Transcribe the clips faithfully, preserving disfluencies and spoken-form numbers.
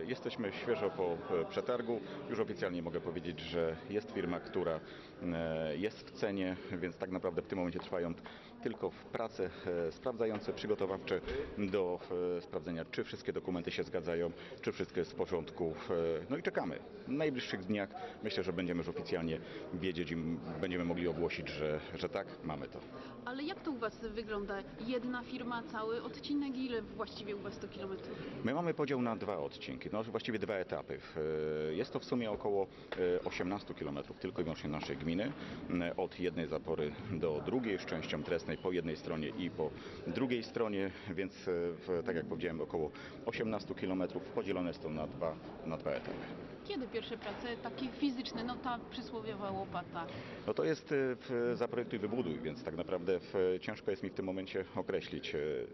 Jesteśmy świeżo po przetargu. Już oficjalnie mogę powiedzieć, że jest firma, która jest w cenie, więc tak naprawdę w tym momencie trwają tylko prace sprawdzające, przygotowawcze do sprawdzenia, czy wszystkie dokumenty się zgadzają, czy wszystko jest w porządku. No i czekamy. W najbliższych dniach myślę, że będziemy już oficjalnie wiedzieć i będziemy mogli ogłosić, że, że tak, mamy to. Ale jak to u Was wygląda? Jedna firma, cały odcinek, ile właściwie u Was to kilometrów? My mamy podział na dwa odcinki, no właściwie dwa etapy. Jest to w sumie około osiemnaście kilometrów tylko i wyłącznie naszej gminy, od jednej zapory do drugiej, z częścią Tresnej po jednej stronie i po drugiej stronie, więc tak jak powiedziałem, około osiemnaście kilometrów podzielone są na dwa, na dwa etapy. Kiedy pierwsze prace takie fizyczne, no ta przysłowiowa łopata? No to jest w zaprojektuj, wybuduj, więc tak naprawdę w, ciężko jest mi w tym momencie określić.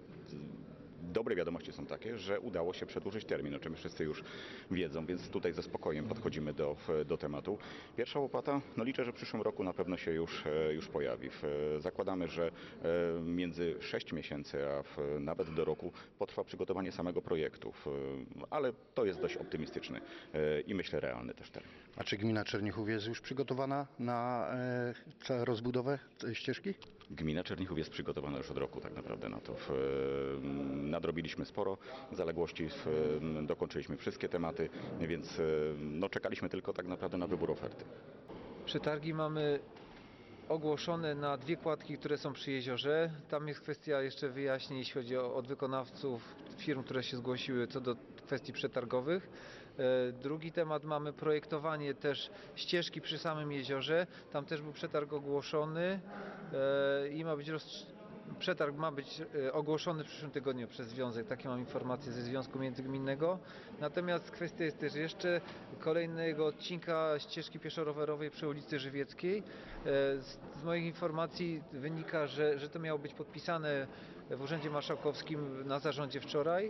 Dobre wiadomości są takie, że udało się przedłużyć termin, o czym wszyscy już wiedzą, więc tutaj ze spokojem podchodzimy do, do tematu. Pierwsza łopata, no liczę, że w przyszłym roku na pewno się już, już pojawi. Zakładamy, że między sześć miesięcy, a nawet do roku potrwa przygotowanie samego projektu, ale to jest dość optymistyczny i myślę realny też termin. A czy gmina Czernichów jest już przygotowana na e, rozbudowę tej ścieżki? Gmina Czernichów jest przygotowana już od roku tak naprawdę na to. Nadrobiliśmy sporo zaległości, dokończyliśmy wszystkie tematy, więc no, czekaliśmy tylko tak naprawdę na wybór oferty. Przetargi mamy ogłoszone na dwie kładki, które są przy jeziorze. Tam jest kwestia jeszcze wyjaśnień, jeśli chodzi o od wykonawców, firm, które się zgłosiły co do kwestii przetargowych. Drugi temat, mamy projektowanie też ścieżki przy samym jeziorze. Tam też był przetarg ogłoszony i ma być roz... Przetarg ma być ogłoszony w przyszłym tygodniu przez związek, takie mam informacje ze Związku Międzygminnego. Natomiast kwestia jest też jeszcze kolejnego odcinka ścieżki pieszo-rowerowej przy ulicy Żywieckiej. Z, z moich informacji wynika, że, że to miało być podpisane w Urzędzie Marszałkowskim na zarządzie wczoraj.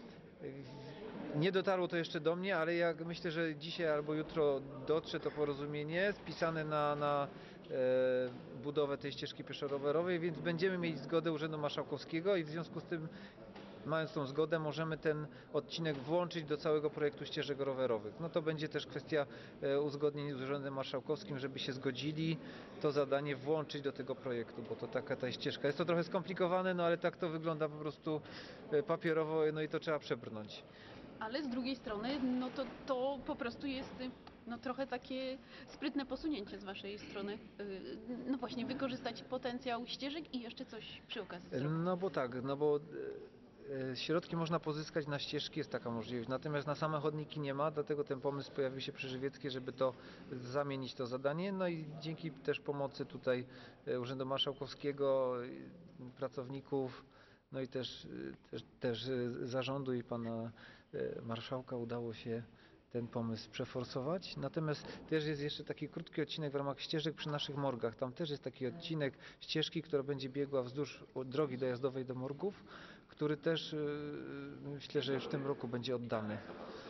Nie dotarło to jeszcze do mnie, ale jak myślę, że dzisiaj albo jutro dotrze to porozumienie spisane na, na e, budowę tej ścieżki pieszo-rowerowej, więc będziemy mieć zgodę Urzędu Marszałkowskiego i w związku z tym, mając tą zgodę, możemy ten odcinek włączyć do całego projektu ścieżek rowerowych. No to będzie też kwestia e, uzgodnień z Urzędem Marszałkowskim, żeby się zgodzili to zadanie włączyć do tego projektu, bo to taka ta ścieżka. Jest to trochę skomplikowane, no ale tak to wygląda po prostu e, papierowo, no i to trzeba przebrnąć. Ale z drugiej strony, no to, to po prostu jest no trochę takie sprytne posunięcie z Waszej strony. No właśnie, wykorzystać potencjał ścieżek i jeszcze coś przy okazji zrobić. No bo tak, no bo e, środki można pozyskać na ścieżki, jest taka możliwość, natomiast na same chodniki nie ma, dlatego ten pomysł pojawił się przy Żywieckiej, żeby to zamienić to zadanie, no i dzięki też pomocy tutaj Urzędu Marszałkowskiego, pracowników, no i też, też, też zarządu i pana marszałka udało się ten pomysł przeforsować. Natomiast też jest jeszcze taki krótki odcinek w ramach ścieżek przy naszych morgach. Tam też jest taki odcinek ścieżki, która będzie biegła wzdłuż drogi dojazdowej do morgów, który też myślę, że już w tym roku będzie oddany.